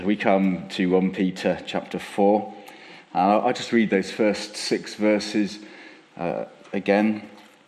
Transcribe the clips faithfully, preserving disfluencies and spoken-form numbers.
We come to First Peter chapter four. Uh, I'll just read those first six verses uh, again.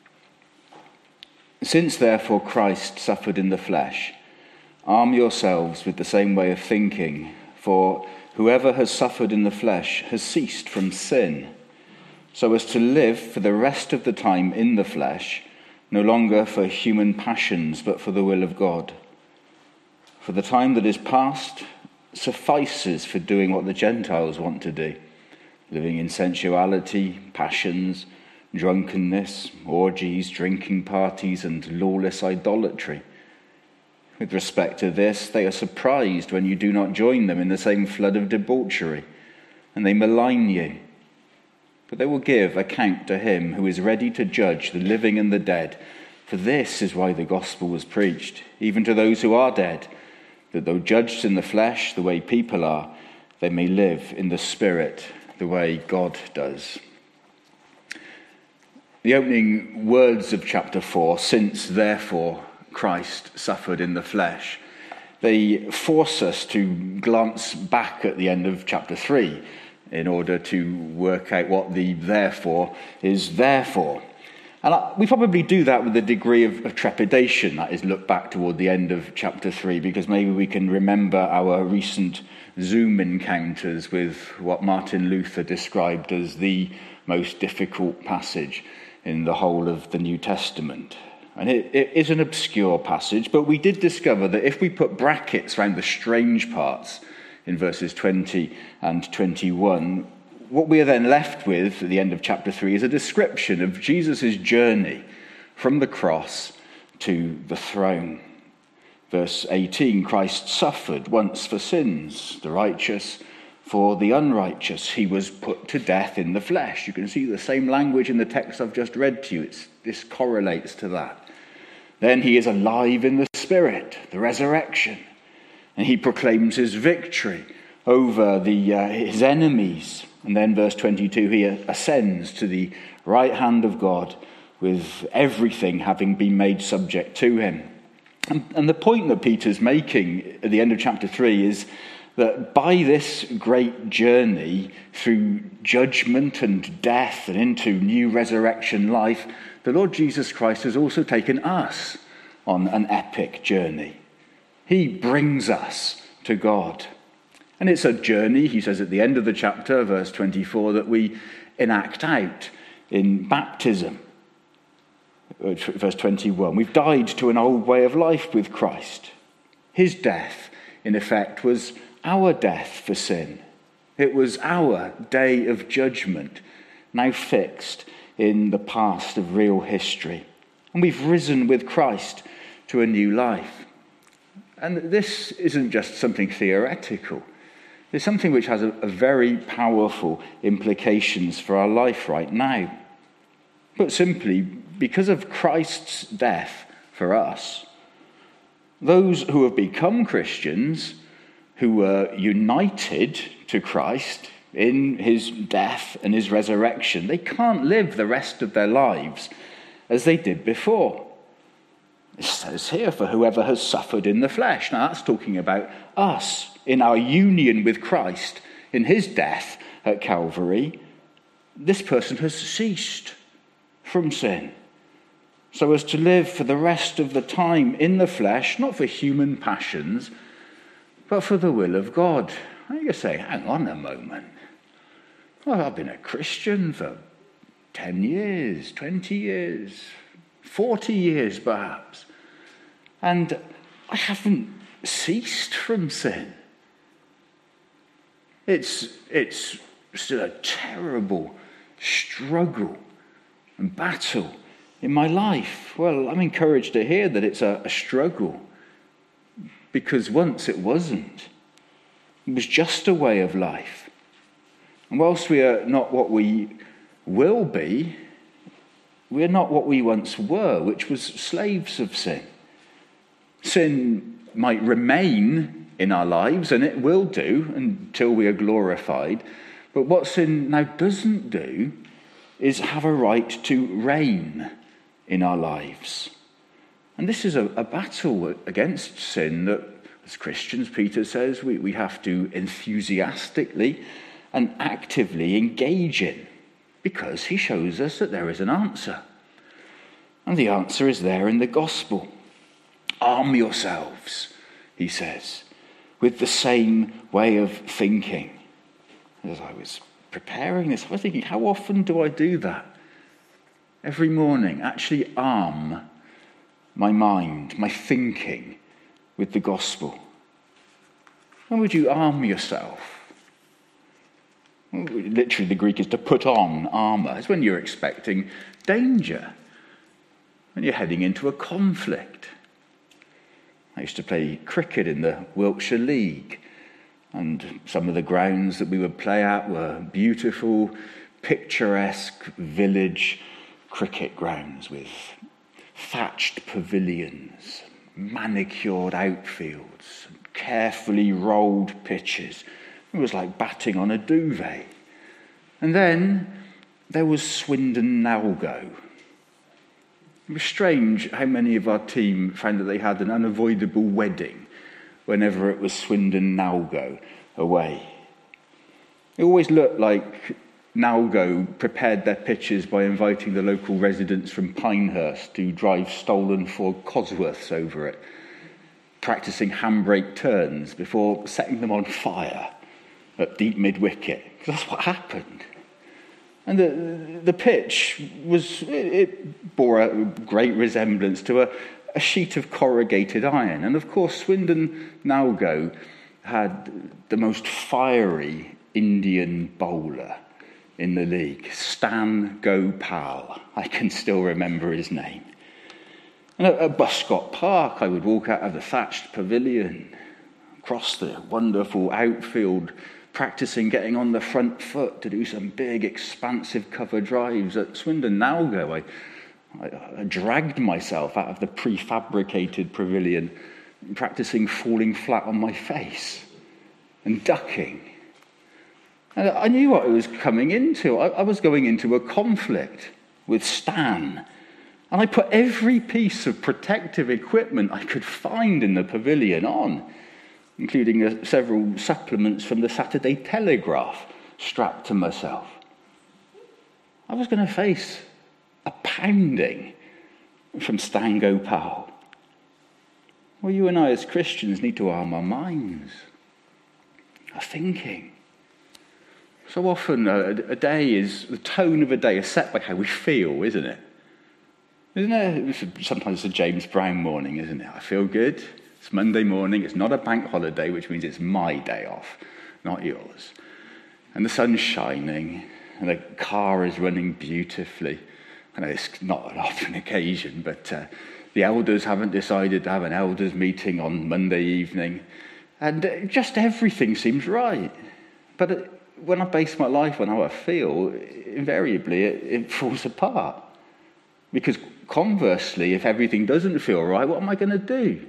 Since therefore Christ suffered in the flesh, arm yourselves with the same way of thinking, for whoever has suffered in the flesh has ceased from sin, so as to live for the rest of the time in the flesh, no longer for human passions, but for the will of God. For the time that is past suffices for doing what the Gentiles want to do, living in sensuality, passions, drunkenness, orgies, drinking parties, and lawless idolatry. With respect to this, they are surprised when you do not join them in the same flood of debauchery, and they malign you. But they will give account to him who is ready to judge the living and the dead. For this is why the gospel was preached, even to those who are dead, that though judged in the flesh the way people are, they may live in the spirit the way God does. The opening words of chapter four, since therefore Christ suffered in the flesh, they force us to glance back at the end of chapter three in order to work out what the therefore is there for. And we probably do that with a degree of, of trepidation, that is, look back toward the end of chapter three, because maybe we can remember our recent Zoom encounters with what Martin Luther described as the most difficult passage in the whole of the New Testament. And it, it is an obscure passage, but we did discover that if we put brackets around the strange parts in verses twenty and twenty-one, what we are then left with at the end of chapter three is a description of Jesus' journey from the cross to the throne. Verse eighteen, Christ suffered once for sins, the righteous for the unrighteous. He was put to death in the flesh. You can see the same language in the text I've just read to you. It's, this correlates to that. Then he is alive in the spirit, the resurrection, and he proclaims his victory over the uh, his enemies. And then verse twenty-two, he ascends to the right hand of God with everything having been made subject to him. And, and the point that Peter's making at the end of chapter three is that by this great journey through judgment and death and into new resurrection life, the Lord Jesus Christ has also taken us on an epic journey. He brings us to God. And it's a journey, he says at the end of the chapter, verse twenty-four, that we enact out in baptism. Verse twenty-one, we've died to an old way of life with Christ. His death, in effect, was our death for sin. It was our day of judgment, now fixed in the past of real history. And we've risen with Christ to a new life. And this isn't just something theoretical. It's something which has a, a very powerful implications for our life right now. Put simply, because of Christ's death for us, those who have become Christians, who were united to Christ in his death and his resurrection, they can't live the rest of their lives as they did before. It says here, for whoever has suffered in the flesh. Now that's talking about us in our union with Christ in his death at Calvary. This person has ceased from sin, so as to live for the rest of the time in the flesh, not for human passions, but for the will of God. And you say, hang on a moment. Well, I've been a Christian for ten years, twenty years, forty years perhaps, and I haven't ceased from sin. It's, it's still a terrible struggle and battle in my life. Well, I'm encouraged to hear that it's a, a struggle, because once it wasn't. It was just a way of life. And whilst we are not what we will be, we are not what we once were, which was slaves of sin. Sin might remain in our lives, and it will do until we are glorified. But what sin now doesn't do is have a right to reign in our lives. And this is a, a battle against sin that As Christians, Peter says, we, we have to enthusiastically and actively engage in, because he shows us that there is an answer. And the answer is there in the gospel. Arm yourselves, he says, with the same way of thinking. As I was preparing this, I was thinking, how often do I do that? Every morning, actually arm my mind, my thinking, with the gospel. When would you arm yourself? Well, literally, the Greek is to put on armour. It's when you're expecting danger, when you're heading into a conflict. I used to play cricket in the Wiltshire League, and some of the grounds that we would play at were beautiful, picturesque village cricket grounds with thatched pavilions, manicured outfields, carefully rolled pitches. It was like batting on a duvet. And then there was Swindon Nalgo. It was strange how many of our team found that they had an unavoidable wedding whenever it was Swindon Nalgo away. It always looked like Nalgo prepared their pitches by inviting the local residents from Pinehurst to drive stolen Ford Cosworths over it, practicing handbrake turns before setting them on fire at deep mid-wicket. That's what happened. And the, the pitch was, it bore a great resemblance to a, a sheet of corrugated iron. And of course, Swindon Nalgo had the most fiery Indian bowler in the league, Stan Gopal. I can still remember his name. And at, at Buscott Park, I would walk out of the thatched pavilion, across the wonderful outfield, practicing getting on the front foot to do some big, expansive cover drives. At Swindon Nalgo, I, I, I dragged myself out of the prefabricated pavilion, practicing falling flat on my face and ducking. And I knew what I was coming into. I, I was going into a conflict with Stan. And I put every piece of protective equipment I could find in the pavilion on, including uh, several supplements from the Saturday Telegraph strapped to myself. I was going to face a pounding from Stan Gopal. Well, you and I as Christians need to arm our minds, our thinking. So often a, a day is, the tone of a day is set by how we feel, isn't it? Isn't it? Sometimes it's a James Brown morning, isn't it? I feel good. It's Monday morning. It's not a bank holiday, which means it's my day off, not yours. And the sun's shining, and the car is running beautifully. I know it's not an often occasion, but uh, the elders haven't decided to have an elders meeting on Monday evening. And uh, just everything seems right. But uh, when I base my life on how I feel, invariably it, it falls apart. Because conversely, if everything doesn't feel right, what am I going to do?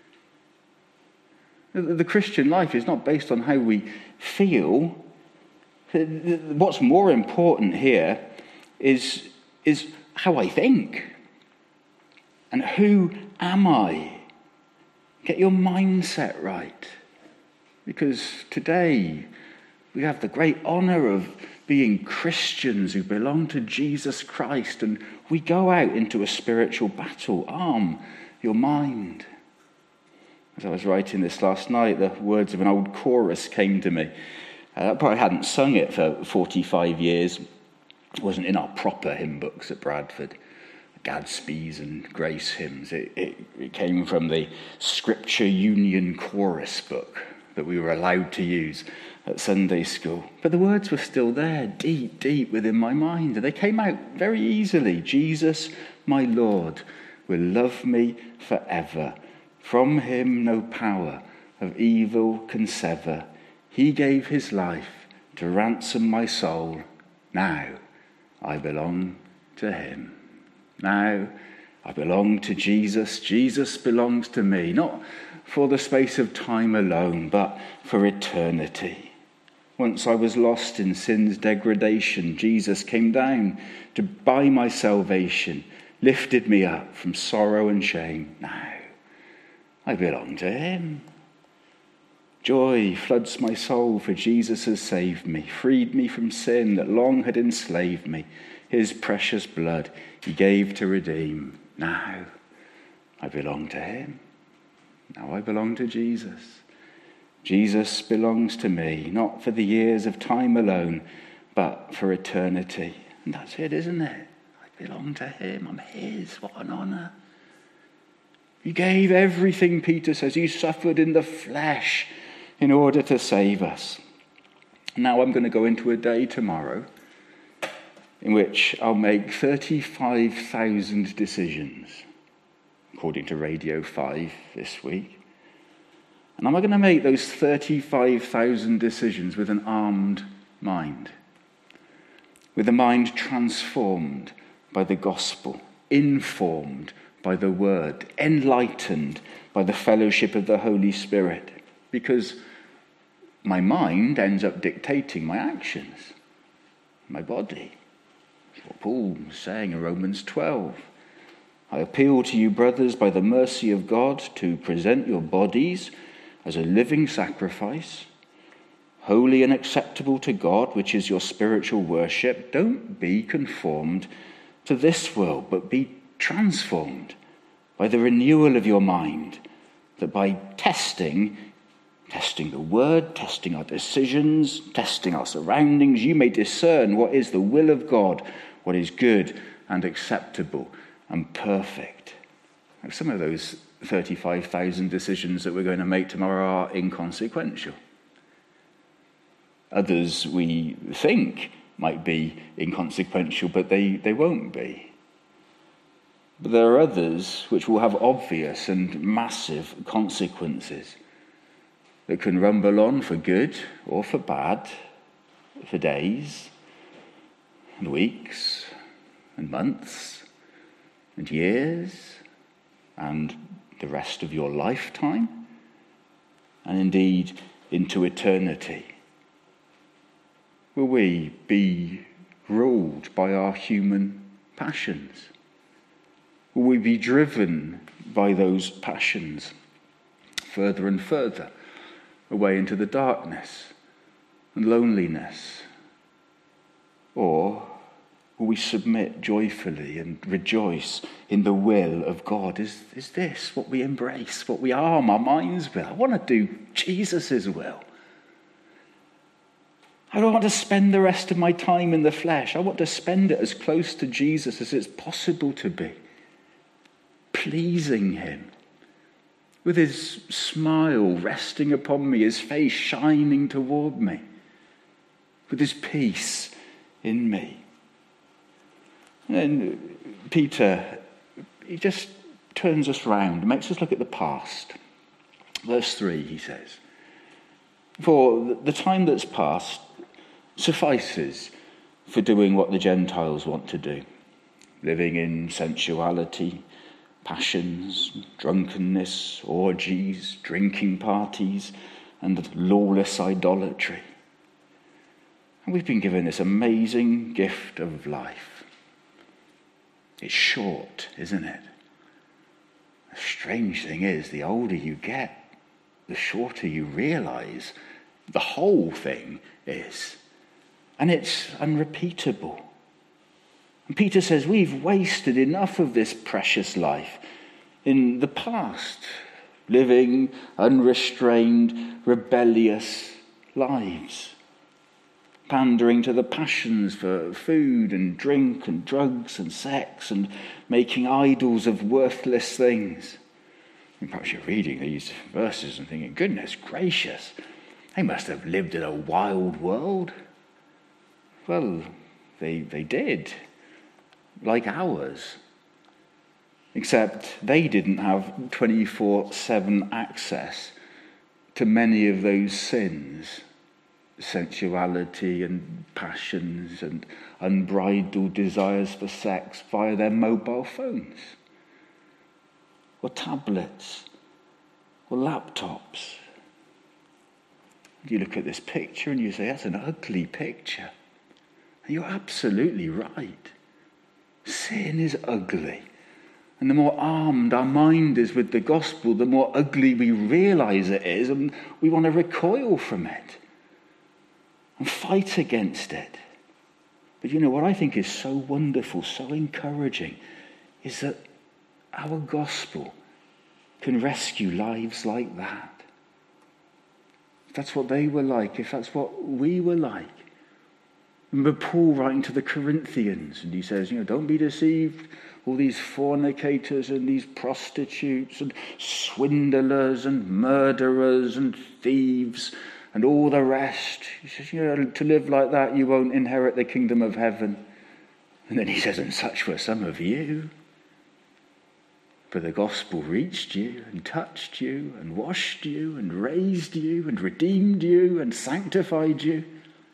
The Christian life is not based on how we feel. What's more important here is, is how I think. And who am I? Get your mindset right. Because today we have the great honour of being Christians who belong to Jesus Christ, and we go out into a spiritual battle. Arm your mind. As I was writing this last night, the words of an old chorus came to me. Uh, I probably hadn't sung it for forty-five years. It wasn't in our proper hymn books at Bradford, Gadsby's and Grace hymns. It, it, it came from the Scripture Union chorus book that we were allowed to use at Sunday school. But the words were still there, deep, deep within my mind. And they came out very easily. Jesus, my Lord, will love me forever. From him no power of evil can sever. He gave his life to ransom my soul. Now I belong to him. Now I belong to Jesus. Jesus belongs to me, not for the space of time alone, but for eternity. Once I was lost in sin's degradation. Jesus came down to buy my salvation, lifted me up from sorrow and shame. Now I belong to him. Joy floods my soul, for Jesus has saved me, freed me from sin that long had enslaved me. His precious blood he gave to redeem. Now I belong to him. Now I belong to Jesus. Jesus belongs to me, not for the years of time alone, but for eternity. And that's it, isn't it? I belong to him. I'm his. What an honour. He gave everything, Peter says. He suffered in the flesh in order to save us. Now I'm going to go into a day tomorrow in which I'll make thirty-five thousand decisions, according to Radio five this week. And am I going to make those thirty-five thousand decisions with an armed mind? With a mind transformed by the gospel, informed by the word, enlightened by the fellowship of the Holy Spirit. Because my mind ends up dictating my actions, my body. That's what Paul was saying in Romans twelve. I appeal to you, brothers, by the mercy of God, to present your bodies as a living sacrifice, holy and acceptable to God, which is your spiritual worship. Don't be conformed to this world, but be transformed by the renewal of your mind, that by testing, testing the word, testing our decisions, testing our surroundings, you may discern what is the will of God, what is good and acceptable and perfect. Now, some of those thirty-five thousand decisions that we're going to make tomorrow are inconsequential. Others we think might be inconsequential, but they, they won't be. But there are others which will have obvious and massive consequences that can rumble on for good or for bad, for days and weeks and months and years and the rest of your lifetime, and indeed into eternity. Will we be ruled by our human passions? Will we be driven by those passions further and further away into the darkness and loneliness? Or will we submit joyfully and rejoice in the will of God? Is, is this what we embrace, what we arm our minds with? I want to do Jesus' will. I don't want to spend the rest of my time in the flesh. I want to spend it as close to Jesus as it's possible to be, pleasing him, with his smile resting upon me, his face shining toward me, with his peace in me. And then Peter, he just turns us round, makes us look at the past. Verse three, he says, "For the time that's past suffices for doing what the Gentiles want to do, living in sensuality, passions, drunkenness, orgies, drinking parties, and lawless idolatry." And we've been given this amazing gift of life. It's short, isn't it? The strange thing is, the older you get, the shorter you realize the whole thing is. And it's unrepeatable. And Peter says we've wasted enough of this precious life in the past, living unrestrained, rebellious lives, pandering to the passions for food and drink and drugs and sex and making idols of worthless things. And perhaps you're reading these verses and thinking, goodness gracious, they must have lived in a wild world. Well, they they did, like ours, except they didn't have twenty-four seven access to many of those sins, sensuality and passions and unbridled desires for sex via their mobile phones, or tablets, or laptops. You look at this picture and you say, that's an ugly picture. And you're absolutely right. Sin is ugly. And the more armed our mind is with the gospel, the more ugly we realise it is, and we want to recoil from it and fight against it. But you know what I think is so wonderful, so encouraging, is that our gospel can rescue lives like that. If that's what they were like, if that's what we were like. Remember Paul writing to the Corinthians, and he says, you know, don't be deceived. All these fornicators and these prostitutes and swindlers and murderers and thieves and all the rest. He says, you know, to live like that, you won't inherit the kingdom of heaven. And then he says, and such were some of you. But the gospel reached you and touched you and washed you and raised you and redeemed you and sanctified you.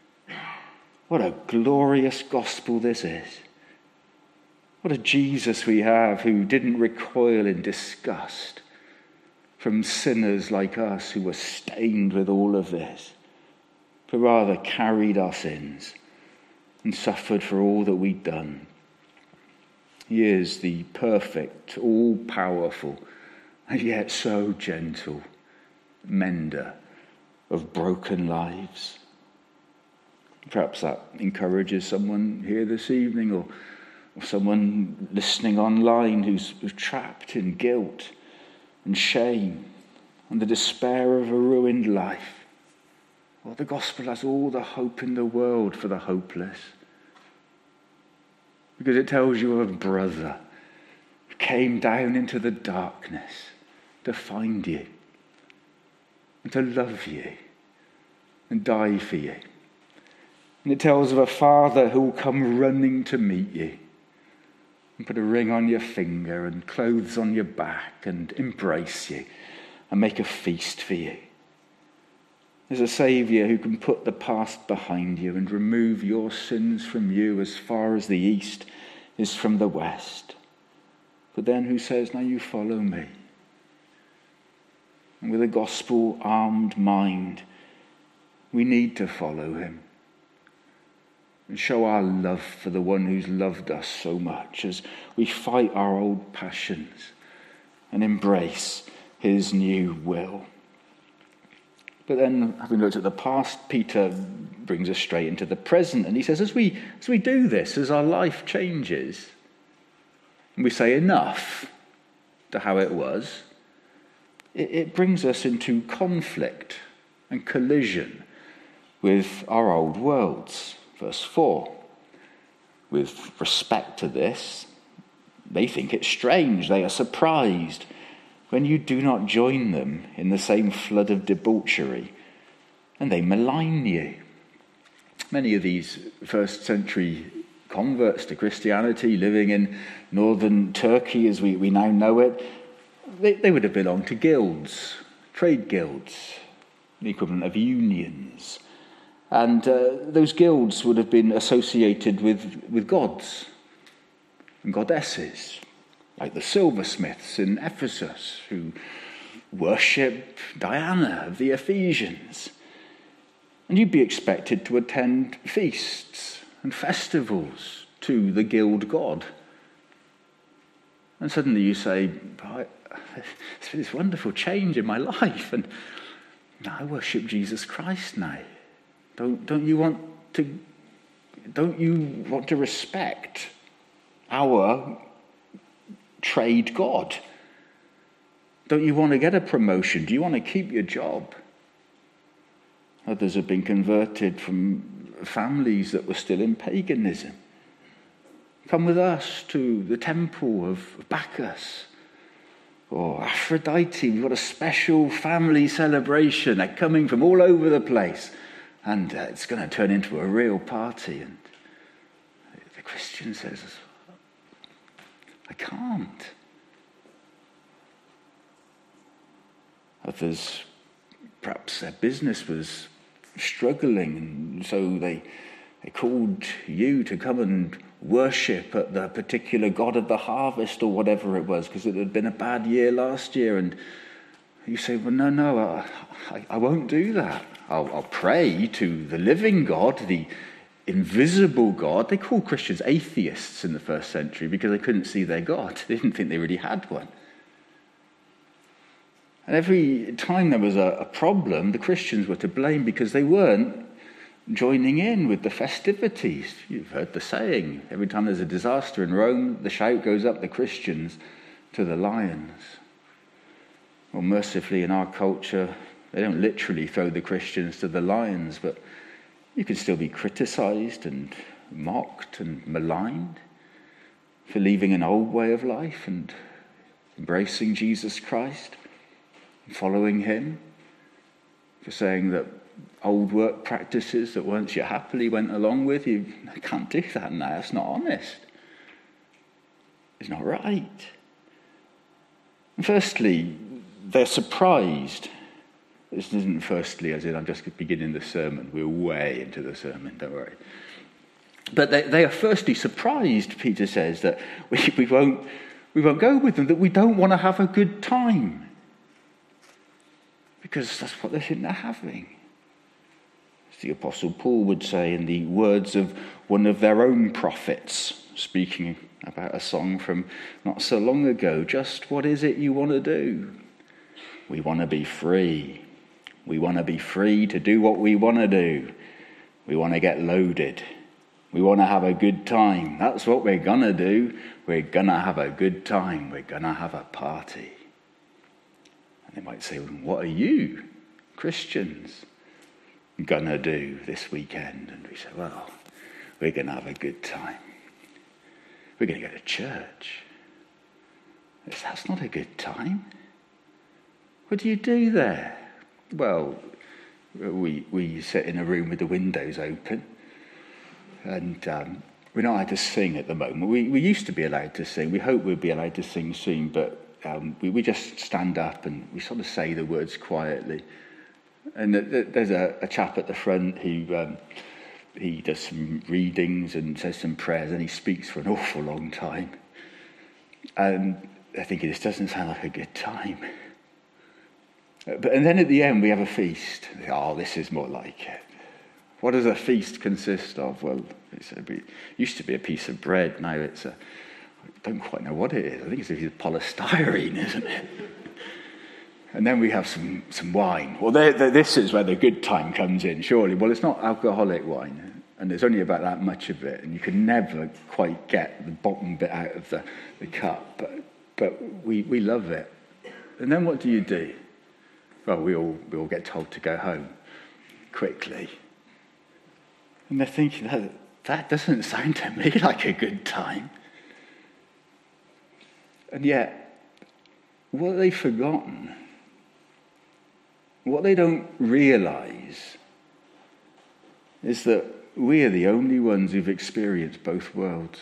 What a glorious gospel this is. What a Jesus we have who didn't recoil in disgust from sinners like us who were stained with all of this, but rather carried our sins and suffered for all that we'd done. He is the perfect, all-powerful, and yet so gentle mender of broken lives. Perhaps that encourages someone here this evening, or, or someone listening online who's, who's trapped in guilt and shame and the despair of a ruined life. Well, the gospel has all the hope in the world for the hopeless, because it tells you of a brother who came down into the darkness to find you and to love you and die for you. And it tells of a father who will come running to meet you and put a ring on your finger and clothes on your back and embrace you and make a feast for you. There's a Saviour who can put the past behind you and remove your sins from you as far as the east is from the west. But then who says, now you follow me. And with a gospel-armed mind, we need to follow him and show our love for the one who's loved us so much as we fight our old passions and embrace his new will. But then, having looked at the past, Peter brings us straight into the present, and he says, as we as we do this, as our life changes, and we say enough to how it was, it, it brings us into conflict and collision with our old worlds. Verse four, with respect to this, they think it's strange, they are surprised when you do not join them in the same flood of debauchery, and they malign you. Many of these first century converts to Christianity living in northern Turkey as we, we now know it, they, they would have belonged to guilds, trade guilds, the equivalent of unions. And uh, those guilds would have been associated with, with gods and goddesses, like the silversmiths in Ephesus, who worship Diana of the Ephesians. And you'd be expected to attend feasts and festivals to the guild god. And suddenly you say, it's this wonderful change in my life, and I worship Jesus Christ now. Don't, don't you want to, don't you want to respect our trade God? Don't you want to get a promotion? Do you want to keep your job? Others have been converted from families that were still in paganism. Come with us to the temple of Bacchus or Aphrodite. We've got a special family celebration. They're coming from all over the place, and uh, it's going to turn into a real party. And the Christian says, I can't. Others, perhaps their business was struggling, and so they they called you to come and worship at the particular god of the harvest or whatever it was, because it had been a bad year last year. And you say, well, no, no, I, I, I won't do that. I'll, I'll pray to the living God, the invisible God. They called Christians atheists in the first century because they couldn't see their God. They didn't think they really had one. And every time there was a, a problem, the Christians were to blame because they weren't joining in with the festivities. You've heard the saying, every time there's a disaster in Rome, the shout goes up, the Christians to the lions. Well, mercifully in our culture, they don't literally throw the Christians to the lions, but you can still be criticised and mocked and maligned for leaving an old way of life and embracing Jesus Christ and following him, for saying that old work practices that once you happily went along with, you can't do that now. That's not honest. It's not right. And firstly, they're surprised. This isn't firstly, as in I'm just beginning the sermon. We're way into the sermon, don't worry. But they, they are firstly surprised, Peter says, that we, we won't we won't go with them, that we don't want to have a good time. Because that's what they think they're having. As the Apostle Paul would say in the words of one of their own prophets, speaking about a song from not so long ago, just what is it you want to do? We want to be free. We want to be free to do what we want to do. We want to get loaded. We want to have a good time. That's what we're going to do. We're going to have a good time. We're going to have a party. And they might say, well, what are you, Christians, going to do this weekend? And we say, well, we're going to have a good time. We're going to go to church. That's not a good time. What do you do there? Well, we we sit in a room with the windows open, and um, we're not allowed to sing at the moment. We we used to be allowed to sing. We hope we'll be allowed to sing soon, but um, we, we just stand up and we sort of say the words quietly. And there's a, a chap at the front who um, he does some readings and says some prayers, and he speaks for an awful long time. And I think this doesn't sound like a good time. But and then at the end we have a feast. Oh, this is more like it. What does a feast consist of? Well, it's a, it used to be a piece of bread. Now it's a, I don't quite know what it is. I think it's a piece of polystyrene, isn't it? And then we have some, some wine. Well, they're, they're, this is where the good time comes in, surely. Well, it's not alcoholic wine, and there's only about that much of it, and you can never quite get the bottom bit out of the, the cup, but but we, we love it. And then what do you do? Well, we all we all get told to go home quickly. And they're thinking, that, that doesn't sound to me like a good time. And yet, what they've forgotten, what they don't realise, is that we are the only ones who've experienced both worlds.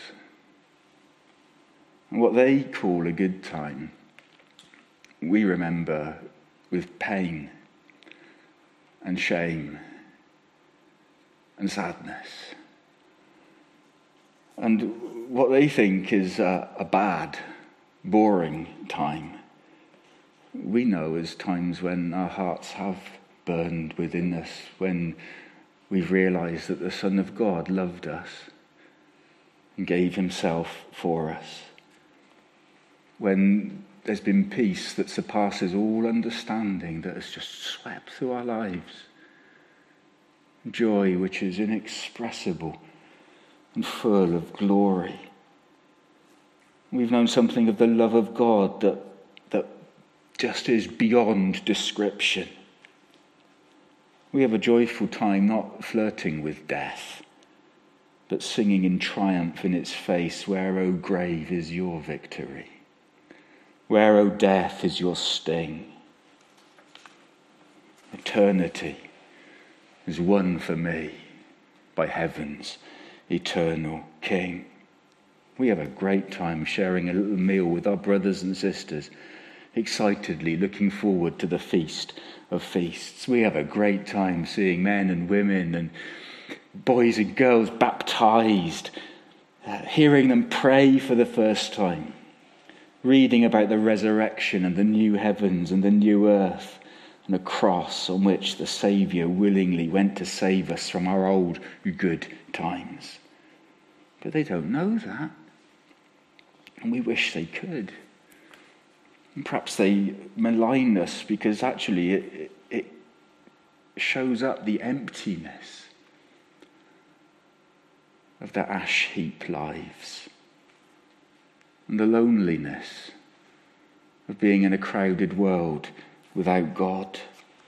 And what they call a good time, we remember with pain and shame and sadness. And what they think is a, a bad, boring time, we know as times when our hearts have burned within us, when we've realised that the Son of God loved us and gave himself for us, when there's been peace that surpasses all understanding that has just swept through our lives. Joy which is inexpressible and full of glory. We've known something of the love of God that, that just is beyond description. We have a joyful time not flirting with death, but singing in triumph in its face, where, O grave, is your victory? Where, O death, is your sting? Eternity is won for me by heaven's eternal King. We have a great time sharing a little meal with our brothers and sisters, excitedly looking forward to the feast of feasts. We have a great time seeing men and women and boys and girls baptized, uh, hearing them pray for the first time, reading about the resurrection and the new heavens and the new earth, and a cross on which the Saviour willingly went to save us from our old good times. But they don't know that. And we wish they could. And perhaps they malign us because actually it, it shows up the emptiness of their ash heap lives and the loneliness of being in a crowded world without God.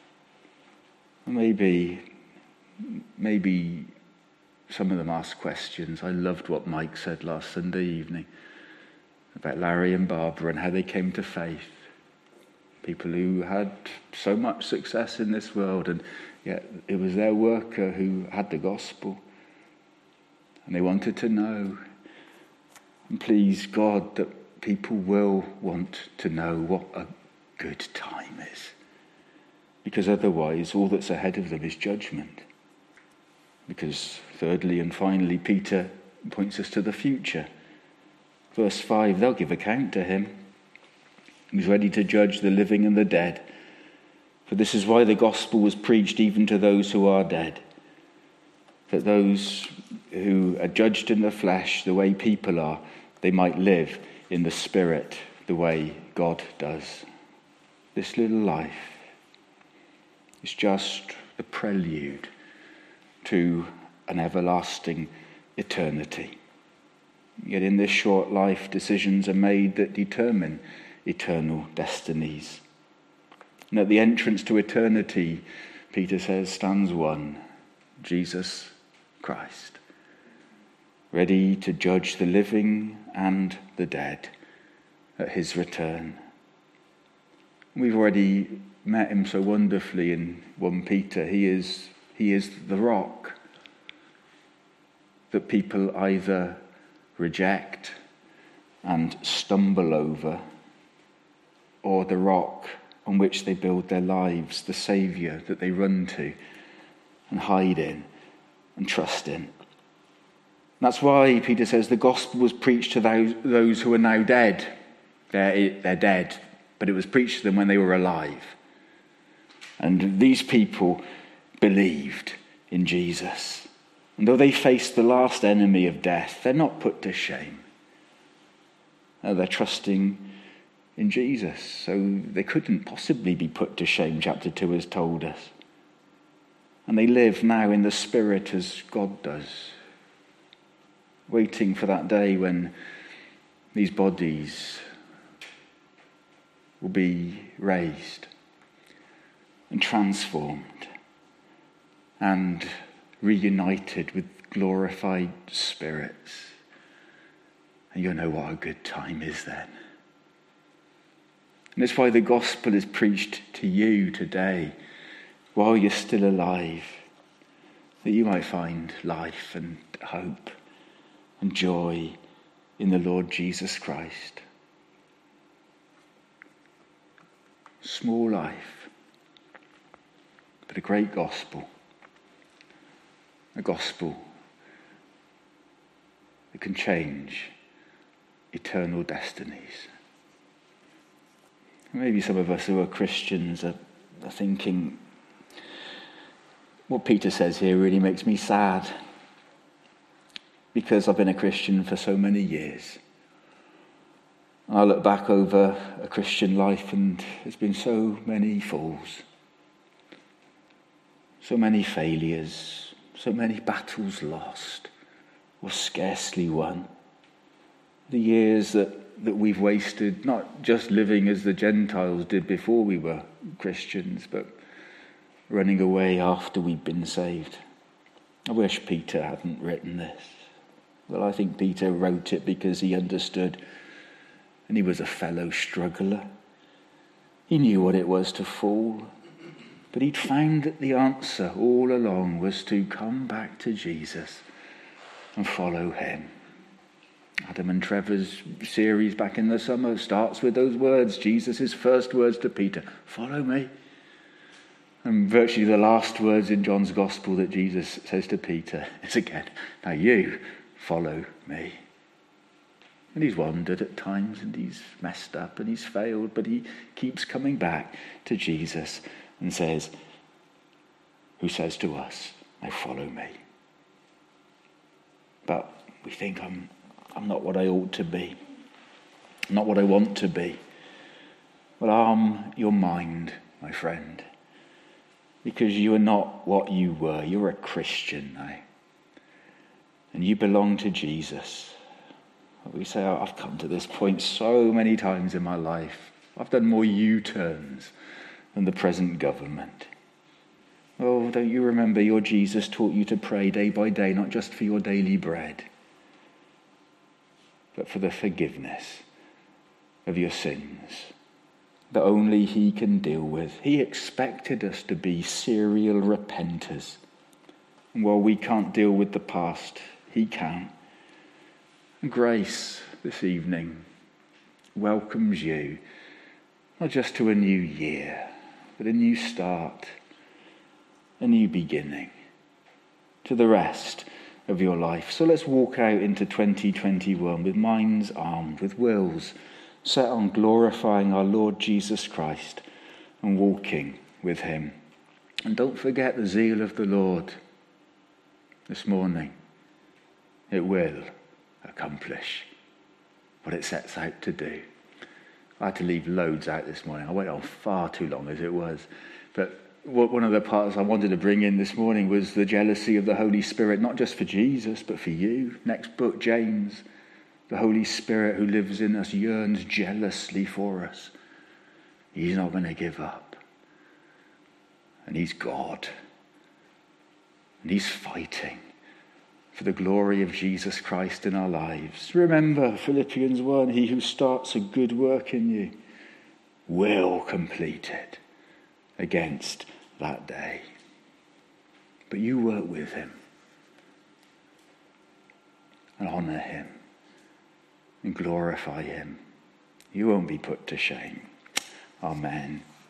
Maybe, maybe some of them ask questions. I loved what Mike said last Sunday evening about Larry and Barbara and how they came to faith. People who had so much success in this world, and yet it was their worker who had the gospel. And they wanted to know. And please, God, that people will want to know what a good time is. Because otherwise, all that's ahead of them is judgment. Because thirdly and finally, Peter points us to the future. Verse five, they'll give account to him. He's ready to judge the living and the dead. For this is why the gospel was preached even to those who are dead. That those who are judged in the flesh the way people are, they might live in the spirit the way God does. This little life is just the prelude to an everlasting eternity. Yet in this short life, decisions are made that determine eternal destinies. And at the entrance to eternity, Peter says, stands one, Jesus Christ, ready to judge the living and the dead at his return. We've already met him so wonderfully in First Peter. He is, he is the rock that people either reject and stumble over, or the rock on which they build their lives, the Saviour that they run to and hide in and trust in. That's why Peter says the gospel was preached to those, those who are now dead. They're, they're dead, but it was preached to them when they were alive. And these people believed in Jesus. And though they faced the last enemy of death, they're not put to shame. No, they're trusting in Jesus. So they couldn't possibly be put to shame, chapter two has told us. And they live now in the Spirit as God does, waiting for that day when these bodies will be raised and transformed and reunited with glorified spirits. And you'll know what a good time is then. And that's why the gospel is preached to you today while you're still alive, that you might find life and hope and joy in the Lord Jesus Christ. Small life, but a great gospel. A gospel that can change eternal destinies. Maybe some of us who are Christians are, are thinking, what Peter says here really makes me sad, because I've been a Christian for so many years. I look back over a Christian life and there's been so many falls, so many failures, so many battles lost or scarcely won. The years that, that we've wasted, not just living as the Gentiles did before we were Christians, but running away after we'd been saved. I wish Peter hadn't written this. Well, I think Peter wrote it because he understood, and he was a fellow struggler. He knew what it was to fall, but he'd found that the answer all along was to come back to Jesus and follow him. Adam and Trevor's series back in the summer starts with those words, Jesus' first words to Peter, follow me. And virtually the last words in John's Gospel that Jesus says to Peter is again, now you follow me. And he's wandered at times and he's messed up and he's failed, but he keeps coming back to Jesus and says, who says to us, now follow me. But we think I'm, I'm not what I ought to be, not what I want to be. Well, arm your mind, my friend, because you are not what you were. You're a Christian now, and you belong to Jesus. We say, oh, I've come to this point so many times in my life. I've done more U-turns than the present government. Oh, don't you remember your Jesus taught you to pray day by day, not just for your daily bread, but for the forgiveness of your sins that only he can deal with. He expected us to be serial repenters. And while we can't deal with the past, he can. Grace this evening welcomes you, not just to a new year, but a new start, a new beginning, to the rest of your life. So let's walk out into twenty twenty-one with minds armed, with wills set on glorifying our Lord Jesus Christ and walking with him. And don't forget the zeal of the Lord this morning. It will accomplish what it sets out to do. I had to leave loads out this morning. I went on far too long as it was. But one of the parts I wanted to bring in this morning was the jealousy of the Holy Spirit, not just for Jesus, but for you. Next book, James. The Holy Spirit who lives in us yearns jealously for us. He's not going to give up. And he's God. And he's fighting for the glory of Jesus Christ in our lives. Remember Philippians one, he who starts a good work in you will complete it against that day. But you work with him and honour him and glorify him. You won't be put to shame. Amen.